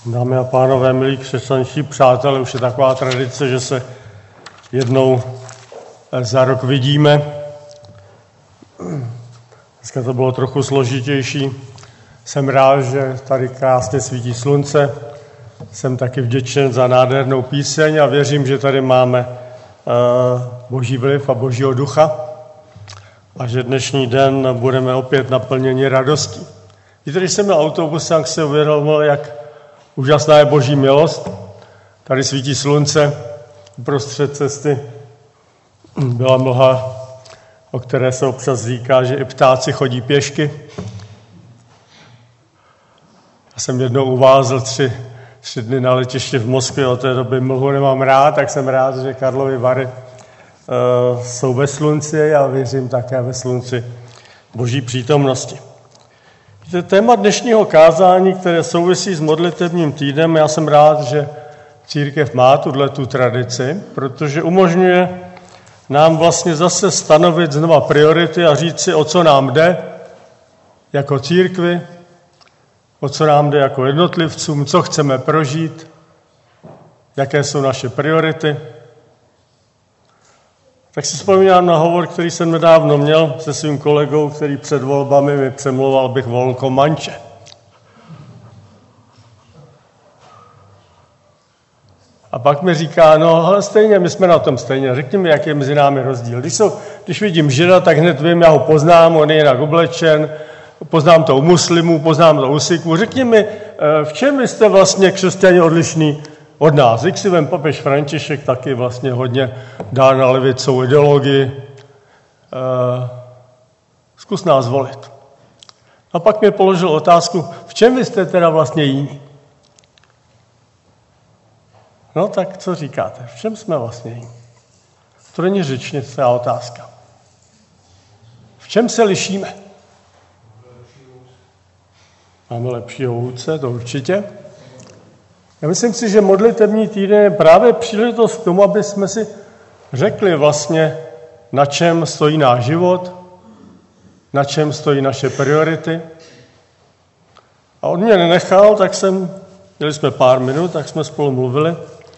Dámy a pánové, milí křesťanští přátelé, už je taková tradice, že se jednou za rok vidíme. Dneska to bylo trochu složitější. Jsem rád, že tady krásně svítí slunce. Jsem taky vděčen za nádhernou píseň a věřím, že tady máme Boží vliv a Božího ducha a že dnešní den budeme opět naplněni radostí. Víte, když jsem měl autobus, tak se uvědomil, jak úžasná je Boží milost. Tady svítí slunce, uprostřed cesty byla mlha, o které se občas říká, že i ptáci chodí pěšky. Já jsem jednou uvázl tři dny na letišti v Moskvě, od té doby mlhu nemám rád, tak jsem rád, že Karlovy Vary jsou ve slunci a věřím také ve slunci Boží přítomnosti. Víte, téma dnešního kázání, které souvisí s modlitevním týdnem, já jsem rád, že církev má tu tradici, protože umožňuje nám vlastně zase stanovit znova priority a říct si, o co nám jde jako církvi, o co nám jde jako jednotlivcům, co chceme prožít, jaké jsou naše priority. Tak si vzpomínám na hovor, který jsem nedávno měl se svým kolegou, který před volbami mi přemlouval, abych volil Komanče. A pak mi říká, no ale stejně, my jsme na tom stejně, řekni mi, jaký je mezi námi rozdíl. Když vidím Žida, tak hned vím, já ho poznám, on je jinak oblečen, poznám to u muslimů, poznám to u Siků. Řekni mi, v čem vy jste vlastně křesťané odlišní od nás? Když si vem papež František, taky vlastně hodně dá na levicovou ideologii. Zkus nás volit. A pak mi položil otázku, v čem vy jste teda vlastně jiní? No tak co říkáte? V čem jsme vlastně jiní? To není řečnická otázka. V čem se lišíme? Máme lepšího vůdce, to určitě. Já myslím si, že modlitevní týden je právě příležitost k tomu, aby jsme si řekli vlastně, na čem stojí náš život, na čem stojí naše priority. A on mě nenechal, měli jsme pár minut, tak jsme spolu mluvili.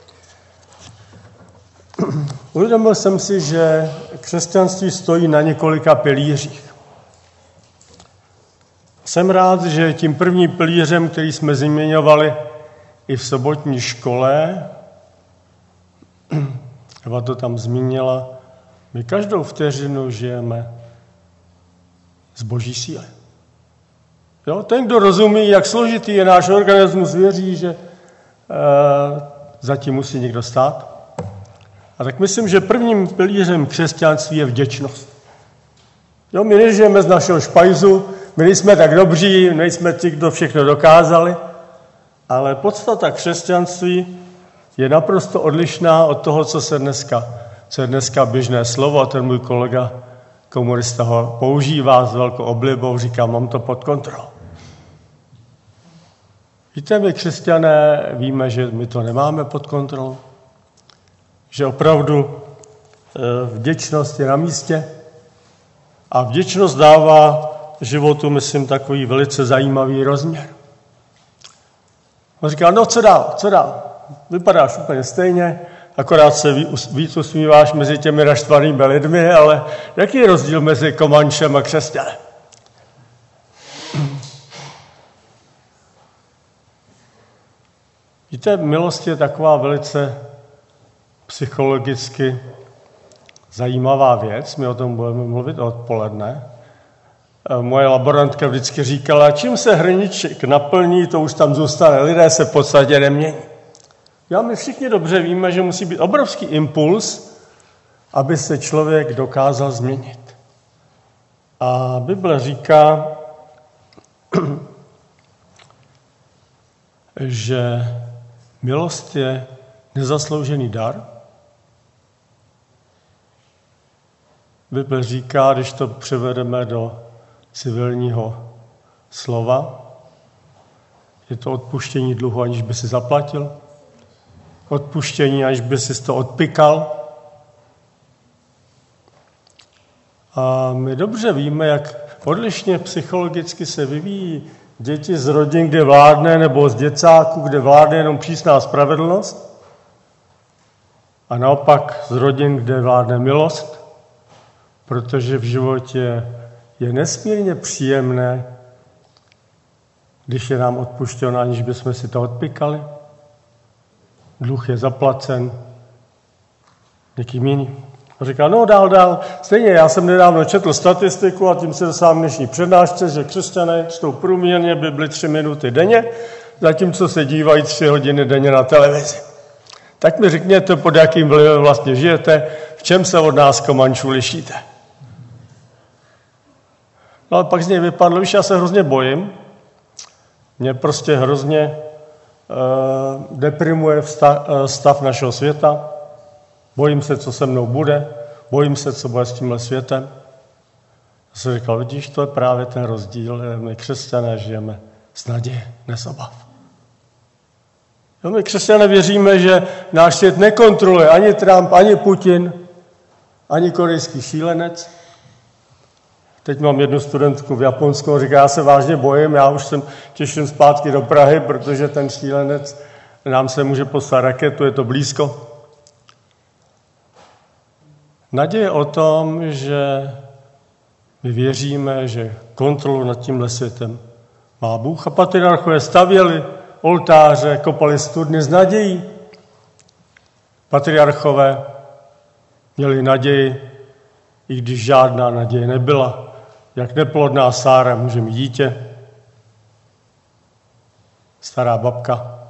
Uvědomil jsem si, že křesťanství stojí na několika pilířích. Jsem rád, že tím prvním pilířem, který jsme zmiňovali i v sobotní škole, Eva to tam zmínila, my každou vteřinu žijeme z Boží síly. Jo? Ten, kdo rozumí, jak složitý je náš organismus, věří, že zatím musí někdo stát. A tak myslím, že prvním pilířem křesťanství je vděčnost. Jo? My nežijeme z našeho špajzu, my nejsme tak dobří, nejsme ti, kdo všechno dokázali, ale podstata křesťanství je naprosto odlišná od toho, co je dneska běžné slovo. A ten můj kolega komunista ho používá s velkou oblibou, říká, mám to pod kontrolou. Víte, my křesťané víme, že my to nemáme pod kontrolou, že opravdu vděčnost je na místě a vděčnost dává životu, myslím, takový velice zajímavý rozměr. On říká, no co dál? Vypadáš úplně stejně, akorát se víc usmíváš mezi těmi naštvanými lidmi, ale jaký je rozdíl mezi Komančem a křesťanem? Víte, milost je taková velice psychologicky zajímavá věc, my o tom budeme mluvit odpoledne. Moje laborantka vždycky říkala, čím se hrníček naplní, to už tam zůstane. Lidé se v podstatě nemění. My všichni dobře víme, že musí být obrovský impuls, aby se člověk dokázal změnit. A Bible říká, že milost je nezasloužený dar. Bible říká, když to převedeme do civilního slova, je to odpuštění dluhu, aniž by si zaplatil, odpuštění, aniž by si to odpykal. A my dobře víme, jak odlišně psychologicky se vyvíjí Děti z rodin, kde vládne, nebo z děcáků, kde vládne jenom přísná spravedlnost. A naopak z rodin, kde vládne milost, protože v životě je nesmírně příjemné, když je nám odpuštěno, aniž bychom si to odpykali. Dluh je zaplacen někým jiným. A říká, no dál. Stejně, já jsem nedávno četl statistiku a tím se dostávám dnešní přednášce, že křesťané čtou průměrně Bibli 3 minuty denně, zatímco se dívají 3 hodiny denně na televizi. Tak mi řekněte, pod jakým vlivem vlastně žijete, v čem se od nás komančů lišíte. No ale pak z něj vypadlo, víš, já se hrozně bojím. Mě prostě hrozně deprimuje stav našeho světa. Bojím se, co se mnou bude. Bojím se, co bude s tímhle světem. Já jsem říkal, vidíš, to je právě ten rozdíl. My křesťané žijeme z naděje, ne z obav. My křesťané věříme, že náš svět nekontroluje ani Trump, ani Putin, ani korejský šílenec. Teď mám jednu studentku v Japonsku, říká, já se vážně bojím, já už jsem těším zpátky do Prahy, protože ten šílenec nám se může poslat raketu, je to blízko. Naděje o tom, že my věříme, že kontrolu nad tímhle světem má Bůh. A patriarchové stavěli oltáře, kopali studny z nadějí. Patriarchové měli naději, i když žádná naděje nebyla. Jak neplodná Sára může mít dítě, stará babka.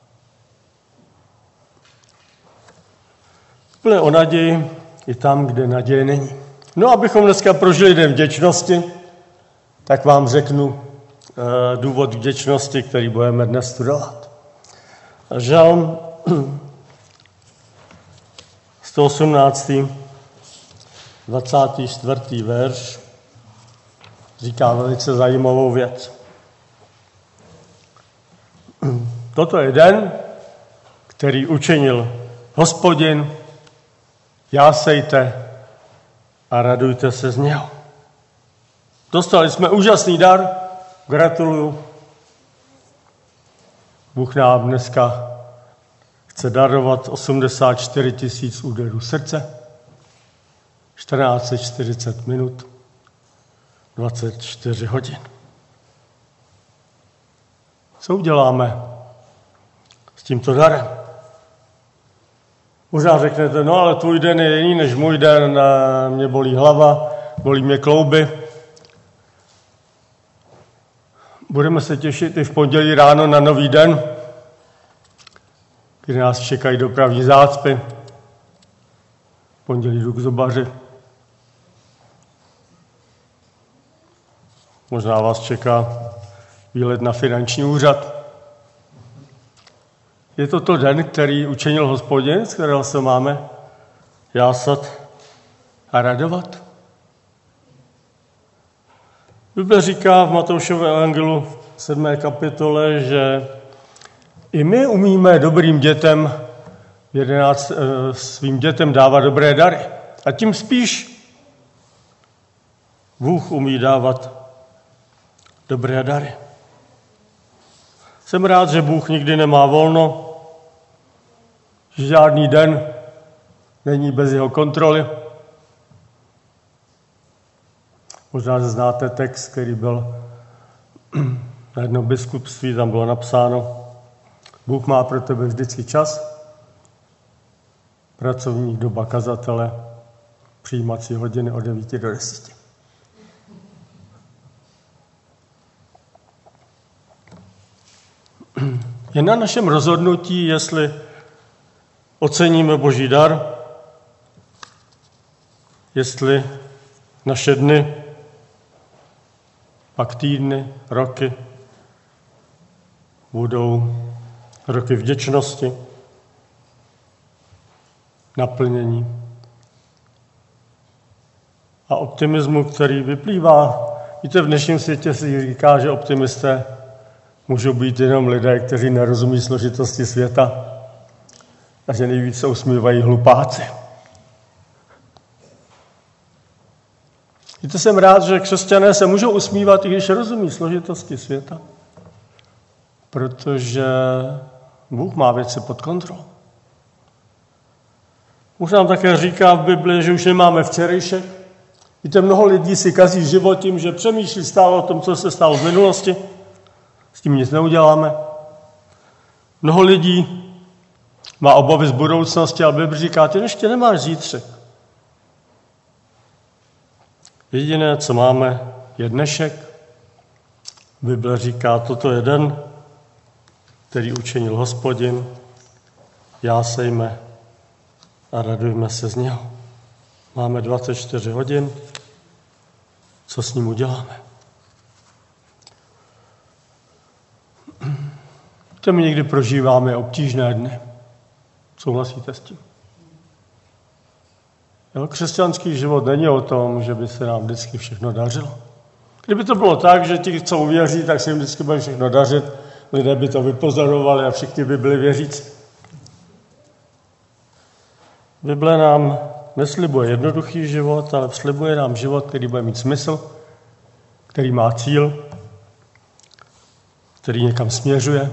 Plně o naději i tam, kde naděje není. No, abychom dneska prožili den vděčnosti, tak vám řeknu důvod vděčnosti, který budeme dnes studovat. Žalm 118. 24. verš říká velice zajímavou věc. Toto je den, který učinil Hospodin, jásejte a radujte se z něho. Dostali jsme úžasný dar, gratuluju. Bůh nám dneska chce darovat 84 000 úderů srdce, 1440 minut, 24 hodin. Co uděláme s tímto darem? Možná řeknete, no ale tvůj den je jiný než můj den, mě bolí hlava, bolí mě klouby. Budeme se těšit i v pondělí ráno na nový den, kdy nás čekají dopravní zácpy. V pondělí jdu k zubaři. Možná vás čeká výlet na finanční úřad. Je to den, který učinil Hospodin, z kterého se máme jásat a radovat. Bible říká v Matoušově evangeliu v 7. kapitole, že i my umíme dobrým dětem, svým dětem dávat dobré dary. A tím spíš Bůh umí dávat dobré dary. Jsem rád, že Bůh nikdy nemá volno, že žádný den není bez jeho kontroly. Možná, že znáte text, který byl na jednom biskupství, tam bylo napsáno: Bůh má pro tebe vždycky čas, pracovní doba kazatele, přijímací hodiny od 9 do 10. Je na našem rozhodnutí, jestli oceníme Boží dar, jestli naše dny, pak týdny, roky budou roky vděčnosti, naplnění a optimismu, který vyplývá. Víte, v dnešním světě si říká, že optimisté můžou být jenom lidé, kteří nerozumí složitosti světa a že nejvíc se usmívají hlupáci. Víte, jsem rád, že křesťané se můžou usmívat, i když rozumí složitosti světa. protože Bůh má věci pod kontrolou. Bůh nám také říká v Bibli, že už nemáme včerejšek. Víte, mnoho lidí si kazí život tím, že přemýšlí stále o tom, co se stalo v minulosti. S tím nic neuděláme. Mnoho lidí má obavy z budoucnosti, ale Bible říká, ty ještě nemáš zítřek. Jediné, co máme, je dnešek. Bible říká, toto je den, který učinil Hospodin. Jásejme a radujme se z něho. Máme 24 hodin. Co s ním uděláme? My někdy prožíváme obtížné dny. Souhlasíte s tím? Křesťanský život není o tom, že by se nám vždycky všechno dařilo. Kdyby to bylo tak, že ti, co uvěří, tak se jim vždycky bude všechno dařit, lidé by to vypozorovali a všichni by byli věřící. Bible nám neslibuje jednoduchý život, ale slibuje nám život, který bude mít smysl, který má cíl, který někam směřuje.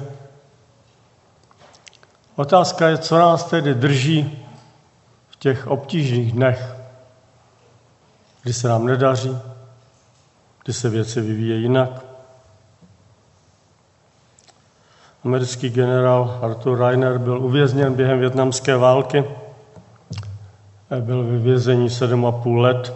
Otázka je, co nás tedy drží v těch obtížných dnech, kdy se nám nedaří, kdy se věci vyvíjejí jinak. Americký generál Arthur Rainer byl uvězněn během vietnamské války. Byl ve vězení 7,5 let.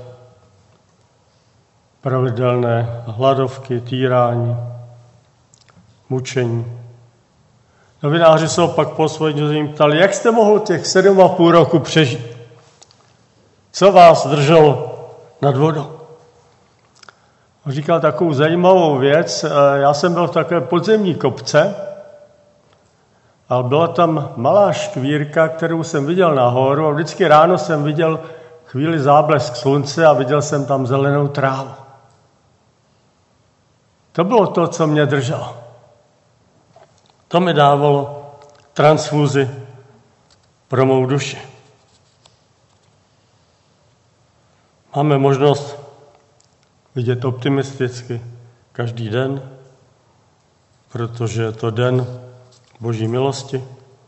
Pravidelné hladovky, týrání, mučení. Novináři se ho pak po osvobození ptali, jak jste mohl těch 7,5 roku přežít? Co vás drželo nad vodou? On říkal takovou zajímavou věc. Já jsem byl v takové podzemní kopce, ale byla tam malá škvírka, kterou jsem viděl nahoru a vždycky ráno jsem viděl chvíli záblesk slunce a viděl jsem tam zelenou trávu. To bylo to, co mě drželo. To mi dávalo transfuzi pro mou duši. Máme možnost vidět optimisticky každý den, protože je to den Boží milosti,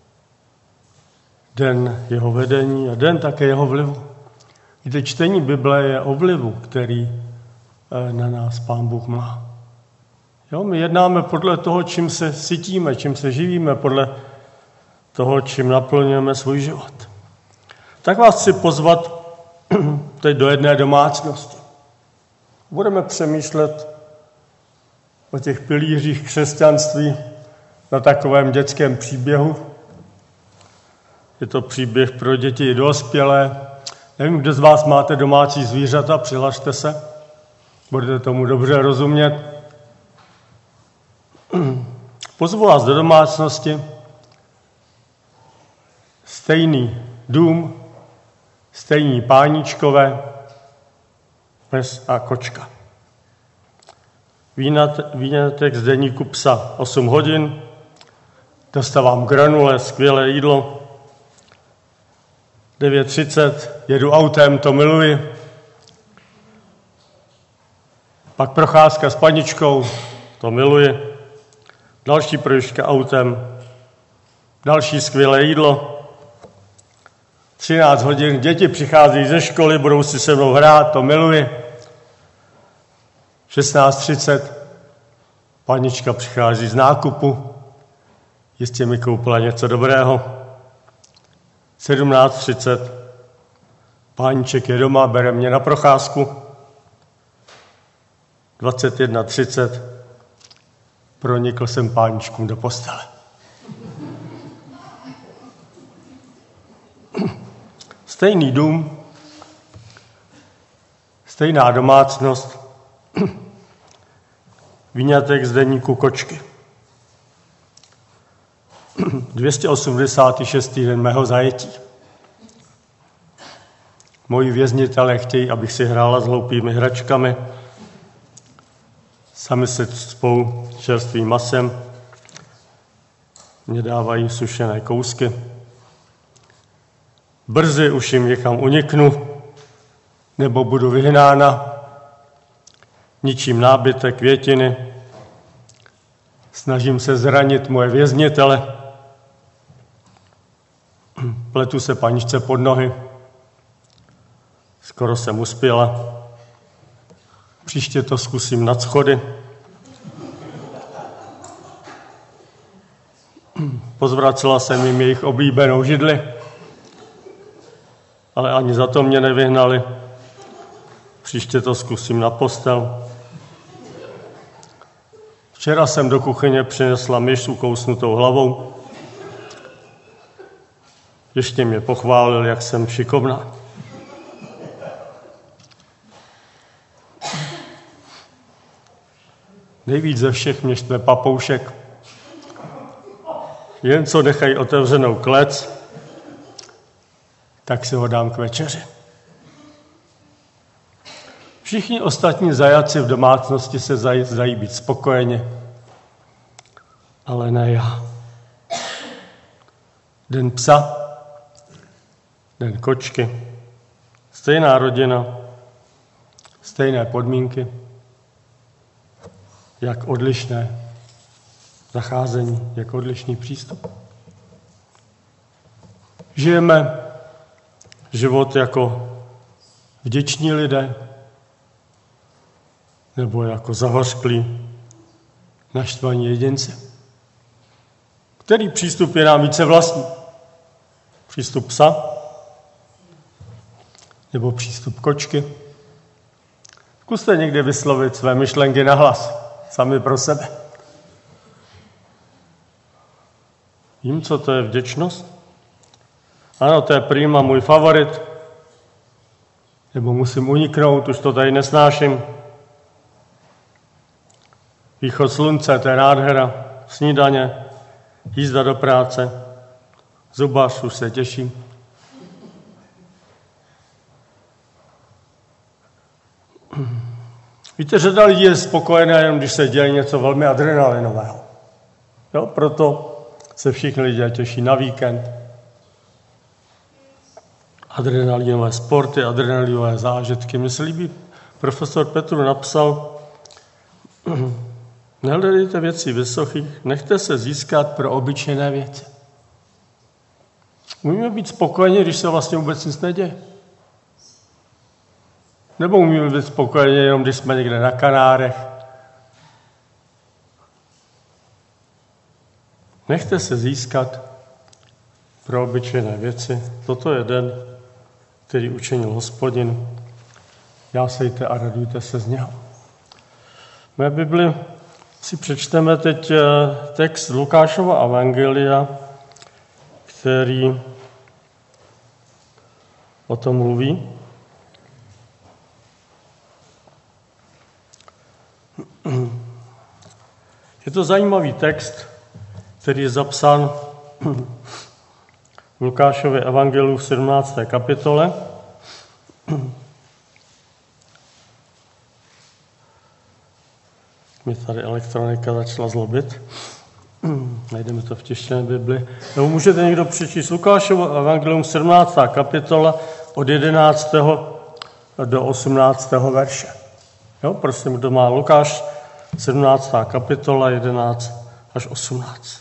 den jeho vedení a den také jeho vlivu. Víte, čtení Bible je o vlivu, který na nás Pán Bůh má. Jo, my jednáme podle toho, čím se sytíme, čím se živíme, podle toho, čím naplňujeme svůj život. Tak vás chci pozvat teď do jedné domácnosti. Budeme přemýšlet o těch pilířích křesťanství na takovém dětském příběhu. Je to příběh pro děti i dospělé. Nevím, kdo z vás máte domácí zvířata, přihlašte se. Budete tomu dobře rozumět. Pozvu vás do domácnosti. Stejný dům, stejní páníčkové, pes a kočka. Výňatek z deníku psa 8 hodin, dostávám granule, skvělé jídlo. 9:30, jedu autem, to miluji. Pak procházka s paničkou, to miluji. Další projížďka autem, další skvělé jídlo. 13 hodin, děti přichází ze školy, budou si se mnou hrát, to miluji. 16:30, panička přichází z nákupu, jistě mi koupila něco dobrého. 17:30, páníček je doma, bere mě na procházku. 21:30, pronikl jsem páničkům do postele. Stejný dům, stejná domácnost, výňatek z deníku kočky. 286. den mého zajetí. Moji věznitelé chtějí, abych si hrála s hloupými hračkami. Sami se cpou čerstvým masem. Mě dávají sušené kousky. Brzy už jim někam uniknu, nebo budu vyhnána. Ničím nábytek, květiny. Snažím se zranit moje věznitele. Pletu se paničce pod nohy. Skoro jsem uspěla. Příště to zkusím nad schody. Pozvracela jsem jim jejich oblíbenou židli, ale ani za to mě nevyhnali. Příště to zkusím na postel. Včera jsem do kuchyně přinesla myš s ukousnutou hlavou. Ještě mě pochválil, jak jsem šikovná. Nejvíc ze všech mě štve papoušek. Jen co nechají otevřenou klec, tak si ho dám k večeři. Všichni ostatní zajaci v domácnosti se zdají být spokojeni, ale ne já. Den psa, den kočky, stejná rodina, stejné podmínky, jak odlišné zacházení, jak odlišný přístup. Žijeme život jako vděční lidé, nebo jako zahořklí, naštvaní jedinci. Který přístup je nám více vlastní? Přístup psa? Nebo přístup kočky? Zkuste někdy vyslovit své myšlenky nahlas, sami pro sebe. Vím, co to je vděčnost? Ano, to je prima, můj favorit. Nebo musím uniknout, už to tady nesnáším. Východ slunce, to je nádhera. Snídaně, jízda do práce. Zubař, už se těším. Víte, řada lidí je spokojená, jenom když se děje něco velmi adrenalinového. Jo, proto se všichni lidé těší na víkend. Adrenalinové sporty, adrenalinové zážitky. Mně se líbí, profesor Petru napsal, nehledejte věcí vysokých, nechte se získat pro obyčejné věci. Umíme být spokojeni, když se vlastně vůbec nic neděje. Nebo umíme být spokojeni, jenom když jsme někde na Kanárech. Nechte se získat pro obyčejné věci. Toto je den, který učinil Hospodin. Jásejte a radujte se z něho. V mé Bibli si přečteme teď text Lukášova evangelia, který o tom mluví. Je to zajímavý text, který je zapsán v Lukášově evangeliu v 17. kapitole. Mě tady elektronika začala zlobit. Najdeme to v tištěné Bibli. Nebo můžete někdo přečíst Lukášovo evangelium 17. kapitola od 11. do 18. verše. Jo, prosím, kdo má Lukáš 17. kapitola 11 až 18.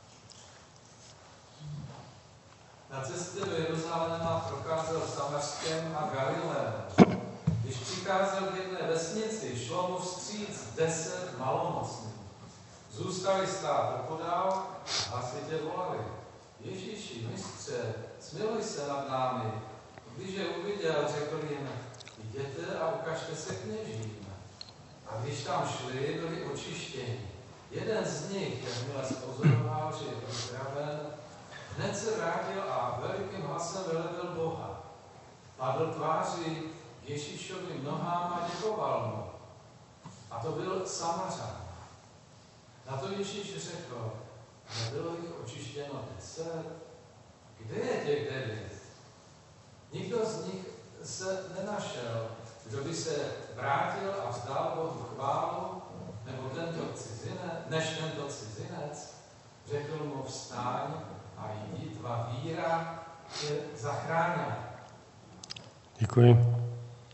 Na cestě do Jeruzaléma procházel Samařskem a Galileem. Když přicházel k jedné vesnici, šlo mu vstříc 10 malomocných. Zůstali stát opodál a hlasitě volali: Ježíši, mistře, smiluj se nad námi. Když je uviděl, řekl jim: Jděte a ukažte se kněžím. A když tam šli, byli očištěni. Jeden z nich, jakmile spozoroval, že je uzdraven, hned se vrátil a velikým hlasem velebil Boha. Padl tváří Ježíšovým nohám a děkoval mu. A to byl Samařan. Na to Ježíš řekl: Nebylo jich očištěno 10? Kde je těch 9? Nikdo z nich se nenašel, kdo by se vrátil a vzdal Bohu chválu, nebo než tento cizinec, řekl mu: Vstaň a jdi, tvá víra tě zachránila. Děkuji.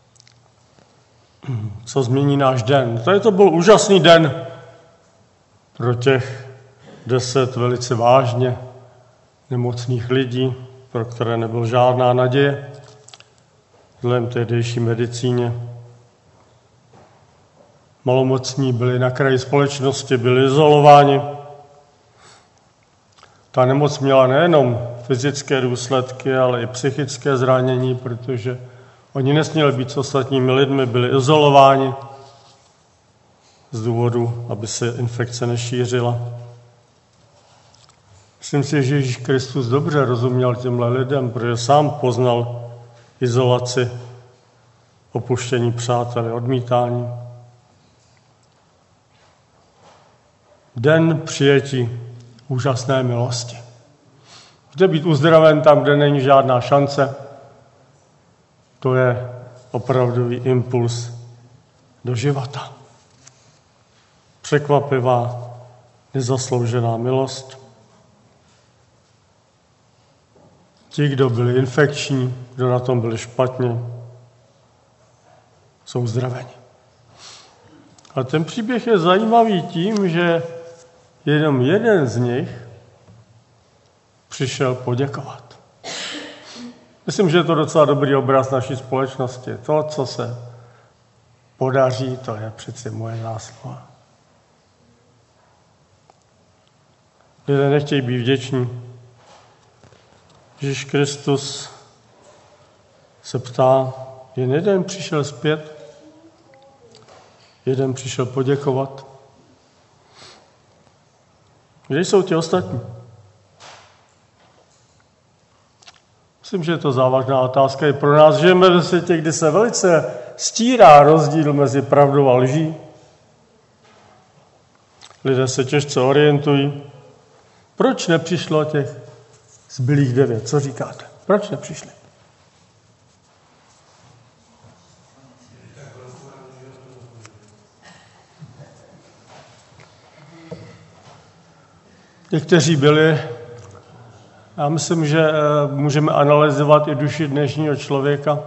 Co změní náš den? Tady to byl úžasný den. pro těch 10 velice vážně nemocných lidí, pro které nebyla žádná naděje vzhledem tehdejší medicíně. Malomocní byli na kraji společnosti, byli izolováni. Ta nemoc měla nejenom fyzické důsledky, ale i psychické zranění, protože oni nesměli být s ostatními lidmi, byli izolováni z důvodu, aby se infekce nešířila. Myslím si, že Ježíš Kristus dobře rozuměl těmhle lidem, protože sám poznal izolaci, opuštění přátel, odmítání. Den přijetí úžasné milosti. Chce být uzdraven tam, kde není žádná šance. To je opravdový impuls do života. Překvapivá, nezasloužená milost. Ti, kdo byli infekční, kdo na tom byli špatně, jsou uzdraveni. A ten příběh je zajímavý tím, že jenom jeden z nich přišel poděkovat. Myslím, že je to docela dobrý obraz naší společnosti. To, co se podaří, to je přeci moje zásluha. Lidé nechtějí být vděční. Ježíš Kristus se ptá, jen jeden přišel zpět, jeden přišel poděkovat. Kde jsou ti ostatní? Myslím, že je to závažná otázka i pro nás. Žijeme ve světě, kdy se velice stírá rozdíl mezi pravdou a lží. Lidé se těžce orientují. Proč nepřišlo těch zbylých 9? Co říkáte? Proč nepřišli? Někteří byli, já myslím, že můžeme analyzovat i duši dnešního člověka.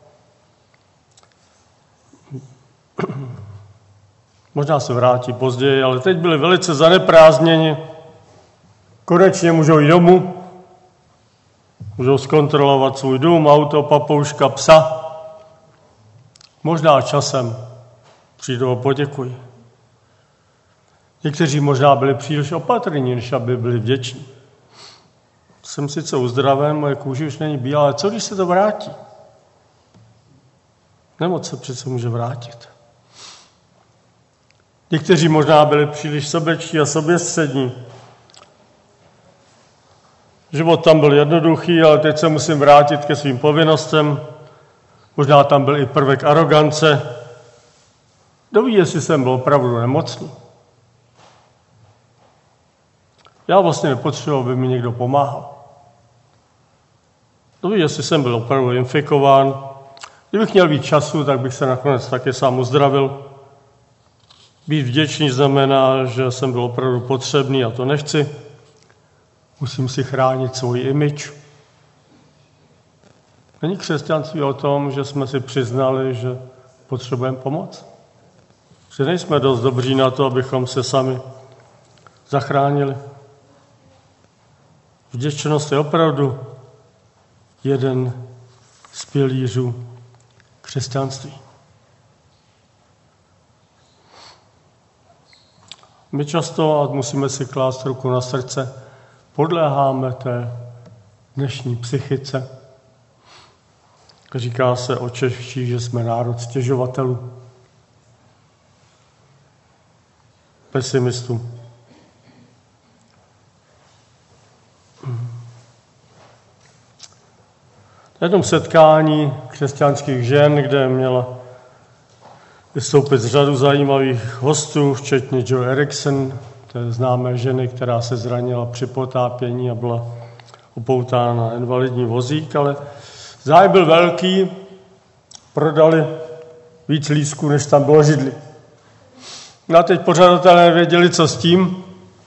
Možná se vrátí později, ale teď byli velice zaneprázdněni. Konečně můžou jít domů, můžou zkontrolovat svůj dům, auto, papouška, psa. Možná časem přijdou a poděkují. Někteří možná byli příliš opatrní, než aby byli vděční. Jsem sice uzdraven, moje kůži už není bílá, ale co když se to vrátí? Nemoc se přece může vrátit. Někteří možná byli příliš sobečtí a soběstřední. Život tam byl jednoduchý, ale teď se musím vrátit ke svým povinnostem. Možná tam byl i prvek arogance. Kdo ví, jestli jsem byl opravdu nemocný. Já vlastně nepotřebuji, aby mi někdo pomáhal. Kdo ví, jestli jsem byl opravdu infikován. Kdybych měl víc času, tak bych se nakonec taky sám uzdravil. Být vděčný znamená, že jsem byl opravdu potřebný a to nechci. Musím si chránit svůj image. Není křesťanství o tom, že jsme si přiznali, že potřebujeme pomoc? Že nejsme dost dobří na to, abychom se sami zachránili. Vděčnost je opravdu jeden z pilířů křesťanství. My často, a musíme si klást ruku na srdce, podléháme té dnešní psychice. Říká se o Češích, že jsme národ stěžovatelů, pesimistů. Na jednom setkání křesťanských žen, kde měla vystoupit z řadu zajímavých hostů, včetně Jo Eriksen, to je známé ženy, která se zranila při potápění a byla upoutána na invalidní vozík, ale zájem byl velký, prodali víc lístků, než tam bylo židli. No a teď pořadatelé nevěděli, co s tím,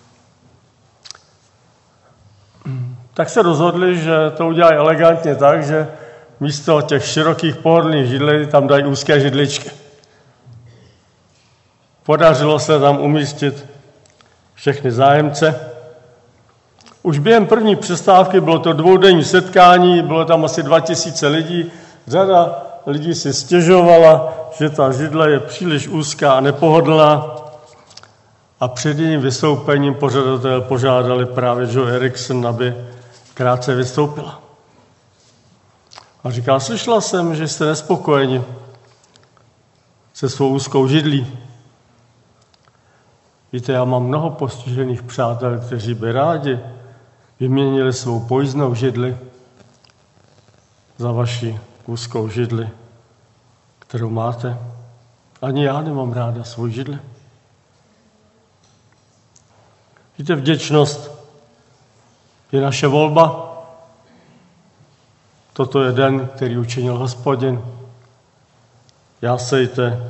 tak se rozhodli, že to udělají elegantně tak, že místo těch širokých pohodlných židlí tam dají úzké židličky. Podařilo se tam umístit všechny zájemce. Už během první přestávky bylo to dvoudenní setkání, bylo tam asi 2000 lidí. Řada lidí si stěžovala, že ta židle je příliš úzká a nepohodlná. A před jejím vystoupením pořadatelé požádali právě Joe Erickson, aby krátce vystoupila. A říká, slyšela jsem, že jste nespokojeni se svou úzkou židlí. Víte, já mám mnoho postižených přátel, kteří by rádi vyměnili svou pojízdnou židli za vaši úzkou židli, kterou máte. Ani já nemám ráda svou židli. Víte, vděčnost je naše volba. Toto je den, který učinil Hospodin. Jásejte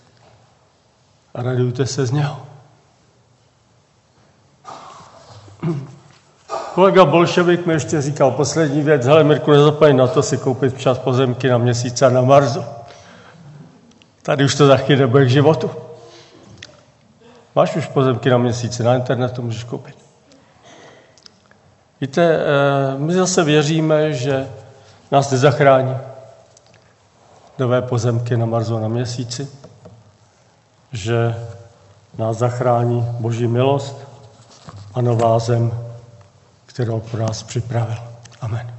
a radujte se z něho. Kolega Bolševik mi ještě říkal poslední věc. Hele, Mirku, nezapomeň na to si koupit včas pozemky na Měsíci a na Marsu. Tady už to za chvíli nebude k životu. Máš už pozemky na Měsíci, na internetu můžeš koupit. Víte, my zase věříme, že nás nezachrání nové pozemky na Marsu a na Měsíci, že nás zachrání Boží milost a nová zem, kterou pro nás připravil. Amen.